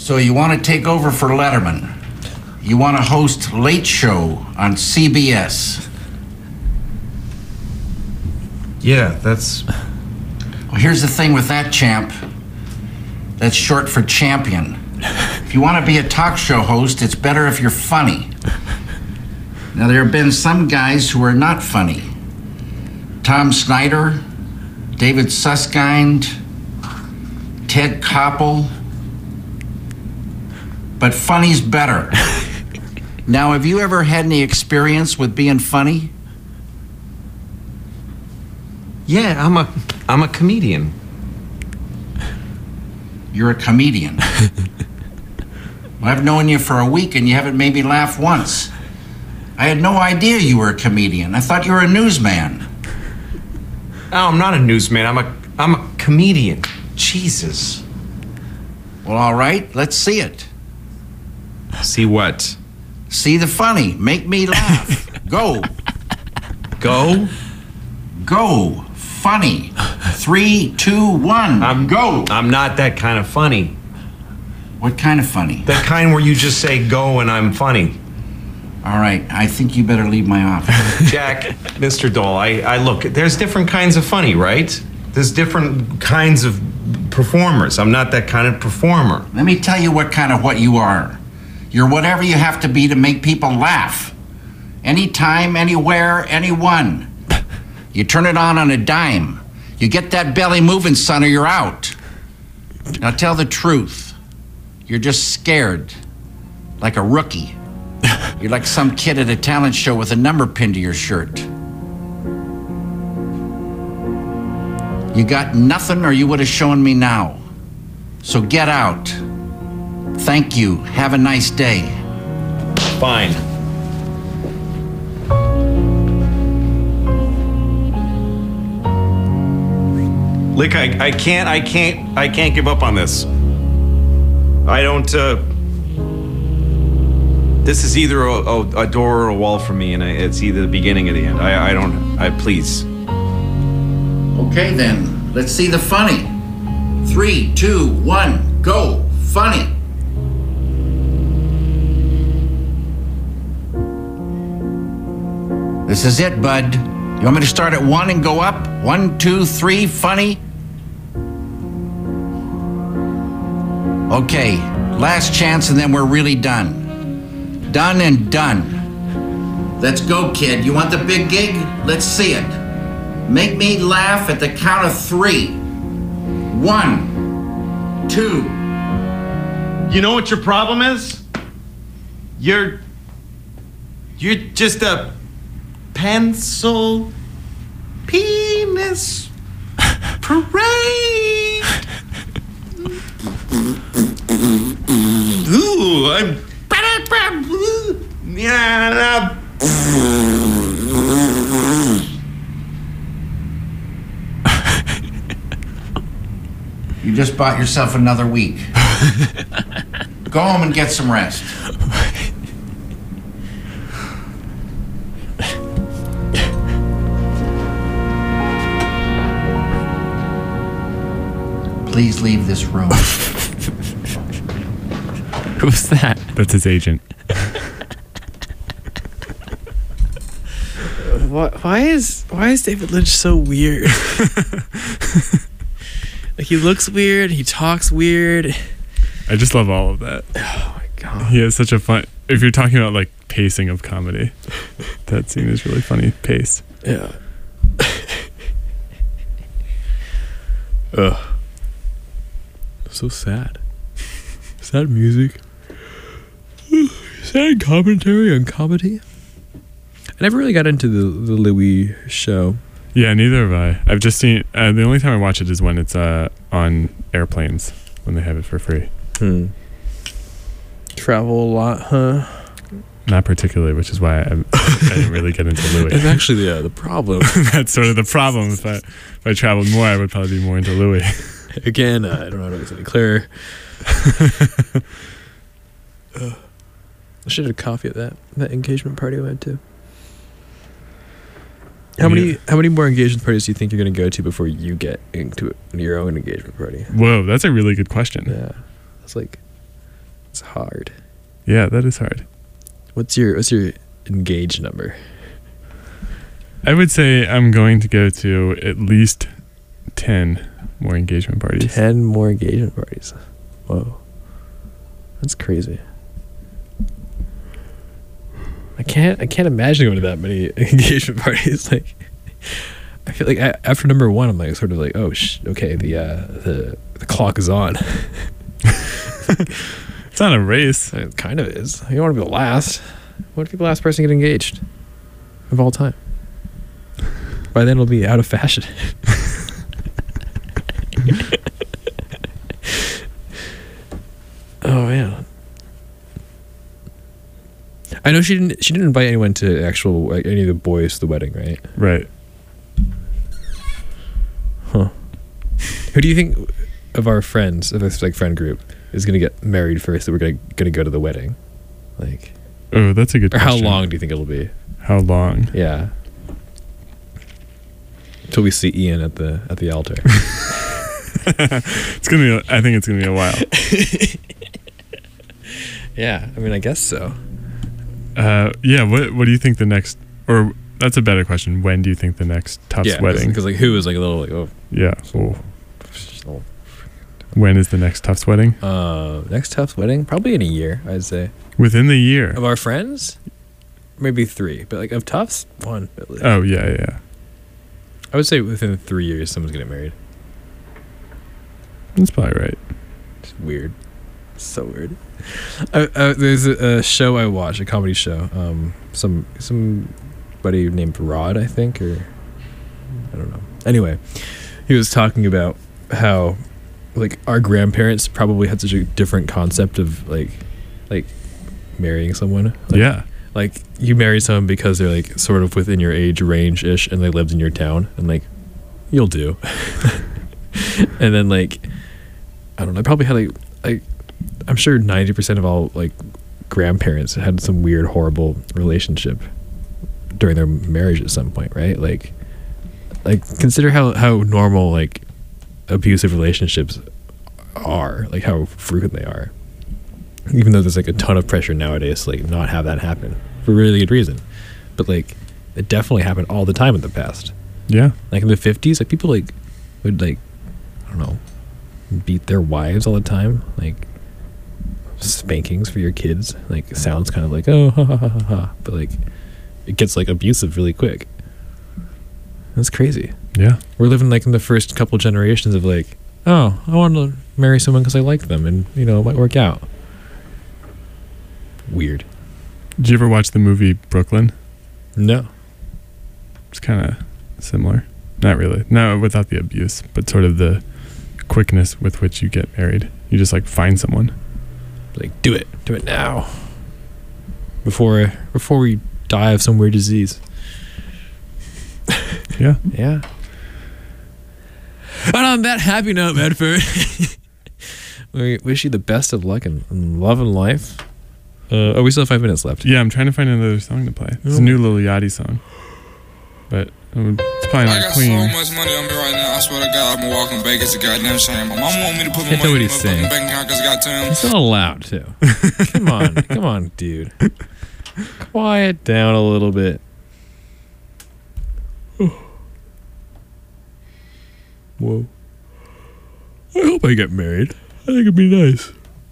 L: So you want to take over for Letterman? You want to host Late Show on C B S?
M: Yeah, that's...
L: Well, here's the thing with that, champ. That's short for champion. If you want to be a talk show host, it's better if you're funny. Now, there have been some guys who are not funny. Tom Snyder, David Susskind, Ted Koppel. But funny's better. Now, have you ever had any experience with being funny?
M: Yeah, I'm a I'm a comedian.
L: You're a comedian. I've known you for a week and you haven't made me laugh once. I had no idea you were a comedian. I thought you were a newsman.
M: Oh, I'm not a newsman. I'm a I'm a comedian. Jesus.
L: Well, all right. Let's see it.
M: See what?
L: See the funny. Make me laugh. Go.
M: Go?
L: Go. Funny. Three, two, one.
M: I'm
L: go.
M: I'm not that kind of funny.
L: What kind of funny?
M: That kind where you just say go and I'm funny.
L: All right. I think you better leave my office.
M: Jack, Mister Dole, I, I look, there's different kinds of funny, right? There's different kinds of performers. I'm not that kind of performer.
L: Let me tell you what kind of what you are. You're whatever you have to be to make people laugh. Anytime, anywhere, anyone. You turn it on on a dime. You get that belly moving, son, or you're out. Now tell the truth. You're just scared. Like a rookie. You're like some kid at a talent show with a number pinned to your shirt. You got nothing or you would have shown me now. So get out. Thank you. Have a nice day.
M: Fine. Lick, I, I can't, I can't, I can't give up on this. I don't, uh... This is either a, a, a door or a wall for me, and I, it's either the beginning or the end. I, I don't, I, please.
L: Okay, then. Let's see the funny. Three, two, one, go. Funny. This is it, bud. You want me to start at one and go up? One, two, three, funny? Okay, last chance and then we're really done. Done and done. Let's go, kid. You want the big gig? Let's see it. Make me laugh at the count of three. One, two.
M: You know what your problem is? You're... You're just a pencil penis parade. Ooh, I'm... Yeah.
L: You just bought yourself another week. Go home and get some rest. Please leave this room.
D: Who's that?
C: That's his agent.
D: Why, why is why is David Lynch so weird? Like, he looks weird, he talks weird.
C: I just love all of that.
D: Oh my god.
C: He has such a fun. If you're talking about like pacing of comedy, that scene is really funny. Pace.
D: Yeah. Ugh. So sad. Sad music. Sad commentary on comedy. I never really got into the, the Louis show.
C: Yeah, neither have I. I've just seen... Uh, the only time I watch it is when it's uh, on airplanes, when they have it for free.
D: Hmm. Travel a lot, huh?
C: Not particularly, which is why I, I didn't really get into Louis.
D: It's actually the, uh, the problem.
C: That's sort of the problem. If I, if I traveled more, I would probably be more into Louis.
D: Again, uh, I don't know how to make it any clearer. uh, I should have coffee at that that engagement party I went to. How yeah. many how many more engagement parties do you think you're going to go to before you get into your own engagement party?
C: Whoa, that's a really good question.
D: Yeah, it's like It's hard.
C: Yeah, that is hard.
D: What's your What's your engaged number?
C: I would say I'm going to go to at least ten more engagement parties.
D: Ten more engagement parties. Whoa, that's crazy. I can't. I can't imagine going to that many engagement parties. Like, I feel like I, after number one, I'm like sort of like, oh, sh- okay, the uh, the the clock is on.
C: It's not a race.
D: It kind of is. You don't want to be the last. What if you're the last person to get engaged of all time? By then, it'll be out of fashion. Oh man. I know she didn't. She didn't invite anyone to actual like, any of the boys to the wedding, right?
C: Right.
D: Huh. Who do you think of our friends, of this like friend group, is gonna get married first? That we're gonna gonna go to the wedding, like.
C: Oh, that's a good
D: or
C: question.
D: How long do you think it'll be?
C: How long?
D: Yeah. Until we see Ian at the at the altar.
C: It's gonna be. I think it's gonna be a while.
D: Yeah, I mean, I guess so.
C: Uh, yeah. What What do you think the next? Or that's a better question. When do you think the next Tufts
D: yeah,
C: wedding?
D: Because like, who is like a little like oh.
C: Yeah. Oh. When is the next Tufts wedding?
D: Uh, next Tufts wedding, probably in a year, I'd say.
C: Within the year
D: of our friends, maybe three, but like of Tufts, one. At least.
C: Oh yeah, yeah.
D: I would say within three years, someone's getting married.
C: That's probably right.
D: It's weird. It's so weird. Uh, uh, there's a, a show I watched, a comedy show. Um, some somebody named Rod, I think, or I don't know. Anyway, he was talking about how like our grandparents probably had such a different concept of like like marrying someone. Like,
C: yeah.
D: Like you marry someone because they're like sort of within your age range ish, and they lived in your town, and like you'll do. And then like I don't know, I probably had like like I'm sure ninety percent of all like grandparents had some weird horrible relationship during their marriage at some point, right? Like like consider how how normal like abusive relationships are, like how frequent they are. Even though there's like a ton of pressure nowadays to like not have that happen for a really good reason, but like it definitely happened all the time in the past.
C: Yeah,
D: like in the fifties, like people like would like I don't know beat their wives all the time. Like spankings for your kids, like it sounds kind of like oh ha ha ha ha, ha. But like it gets like abusive really quick. That's crazy.
C: Yeah,
D: we're living like in the first couple generations of like oh I want to marry someone because I like them and you know it might work out. Weird.
C: Did you ever watch the movie Brooklyn?
D: No.
C: It's kind of similar. Not really. No, without the abuse, but sort of the quickness with which you get married. You just like find someone.
D: Like do it. Do it now. Before before we die of some weird disease.
C: Yeah.
D: Yeah. And on that happy note, Medford, we wish you the best of luck in, in love and life. Uh, oh, we still have five minutes left.
C: Yeah, I'm trying to find another song to play. It's
D: Oh.
C: a new Lil Yachty song, but um, it's probably
N: I
C: not
N: got
C: clean.
N: so much money on me right now. I swear to God, I'm walking back. It's a goddamn shame. My mom want me to put my
D: Can't tell
N: money
D: what
N: in
D: he's
N: my
D: saying.
N: fucking bank account because I got time.
D: It's not allowed to. Come on. Come on, dude. Quiet down a little bit. Whoa. I hope I get married. I think it'd be nice.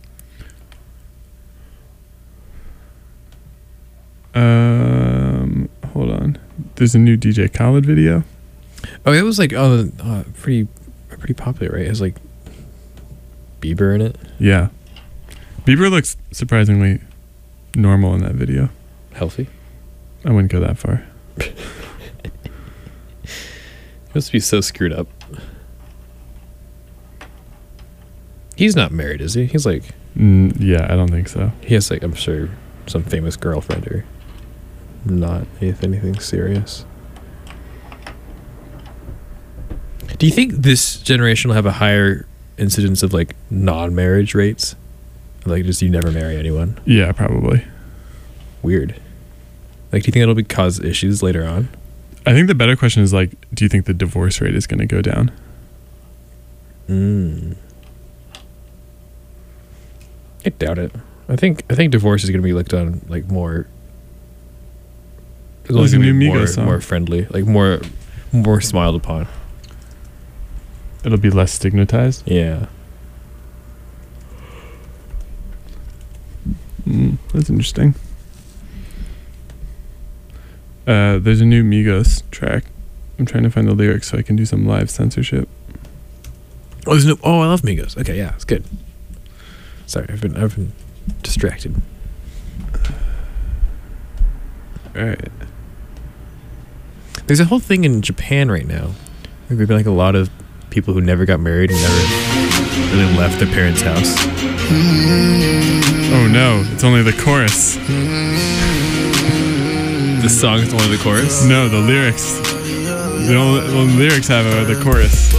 C: Um, hold on. There's a new D J Khaled video.
D: Oh, it was like oh, uh, pretty, pretty popular, right? It was like Bieber in it.
C: Yeah, Bieber looks surprisingly normal in that video.
D: Healthy.
C: I wouldn't go that far.
D: He must be so screwed up. He's not married, is he? He's like,
C: Mm, yeah, I don't think so.
D: he has like, I'm sure, some famous girlfriend or not anything serious. Do you think this generation will have a higher incidence of like non-marriage rates? Like just you never marry anyone?
C: Yeah, probably.
D: Weird. Like, do you think that'll be cause issues later on?
C: I think the better question is like, do you think the divorce rate is going to go down?
D: Mm. I doubt it. I think I think divorce is going to be looked on like more. It's
C: There's a
D: gonna
C: new
D: be
C: Migos
D: more,
C: song.
D: more friendly, like more more smiled upon.
C: It'll be less stigmatized.
D: Yeah.
C: Mm, that's interesting. Uh, there's a new Migos track. I'm trying to find the lyrics so I can do some live censorship.
D: Oh, there's no. Oh, I love Migos. Okay, yeah, it's good. Sorry, I've been I've been distracted.
C: All right.
D: There's a whole thing in Japan right now. There've been like a lot of people who never got married and never really left their parents' house.
C: Oh no, it's only the chorus.
D: The song is only the chorus?
C: No, the lyrics. The only, the lyrics have are the chorus.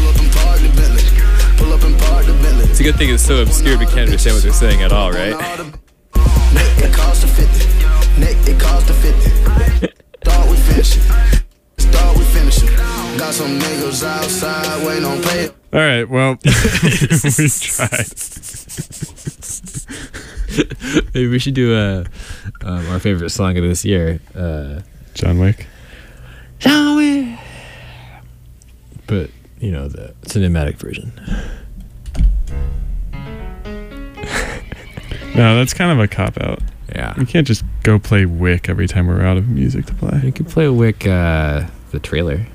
D: It's a good thing it's so obscure we can't understand what they're saying at all, right?
H: It cost a fifty. It cost a fifty. Start we finish it. Start we finish it. Got some niggas outside waiting on pay.
C: All right, well, we tried.
D: Maybe we should do uh, um, our favorite song of this year. Uh,
C: John Wick.
D: John Wick. But, you know, the cinematic version.
C: No, that's kind of a cop-out.
D: Yeah.
C: We can't just go play Wick every time we're out of music to play.
D: You could play Wick, uh, the trailer.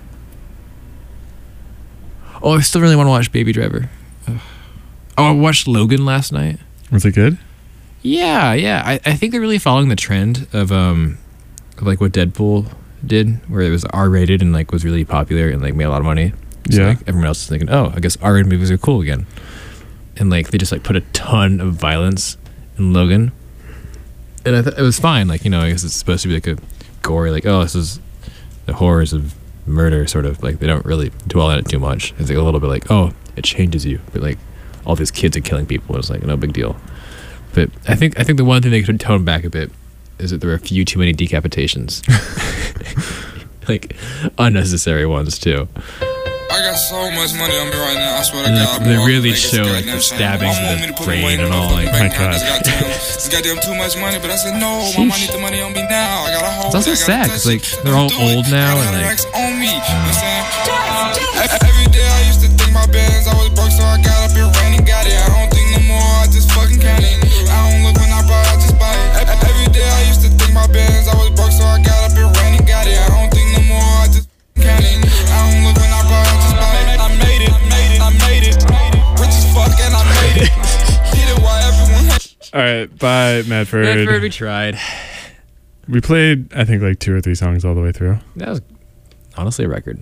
D: Oh, I still really want to watch Baby Driver. Ugh. Oh, I watched Logan last night.
C: Was it good?
D: Yeah, yeah. I, I think they're really following the trend of um of like what Deadpool did, where it was R-rated and like was really popular and like made a lot of money. So,
C: Yeah.
D: like, everyone else is thinking, oh, I guess R-rated movies are cool again. And like they just like put a ton of violence in Logan. And I thought it was fine. Like, you know, I guess it's supposed to be like a gory, like, oh, this is the horrors of murder, sort of. Like, they don't really dwell on it too much. It's like a little bit like, oh, it changes you. But like, all these kids are killing people. It's like, no big deal. But I think I think the one thing they could tone back a bit is that there are a few too many decapitations. Like, unnecessary ones, too.
N: I got so much money on me right now, I swear to
D: And
N: God.
D: like, they really show like the stabbings in the brain and all. Like, my God.
N: It's goddamn too much money, but I said no. Mama need the money on me now. I got a whole.
D: It's also sad because like they're all old now and like.
N: On me, you know what I'm saying? Every day I used to think my bands I was broke, so I got up and ran and got it. I don't think no more, I just fucking count it. I don't look when I buy, I just buy it. Every day I used to think my bands I was broke, so I got up and ran and got it. I don't think no more, I just count it. I don't look when I buy, I just buy it. I made it, made it, I made it. Rich as fuck and I made it. Did it while everyone had.
C: All right, bye, Madford.
D: Madford, we tried.
C: We played, I think, like two or three songs all the way through.
D: That was honestly a record.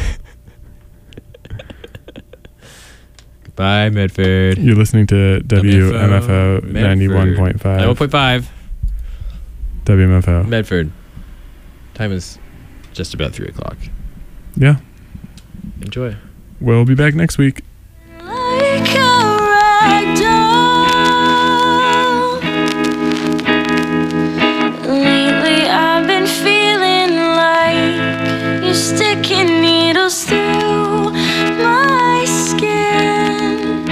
D: Bye, Medford.
C: You're listening to W M F O ninety-one point five.
D: ninety-one point five.
C: W M F O.
D: Medford. Time is just about three o'clock.
C: Yeah.
D: Enjoy.
C: We'll be back next week.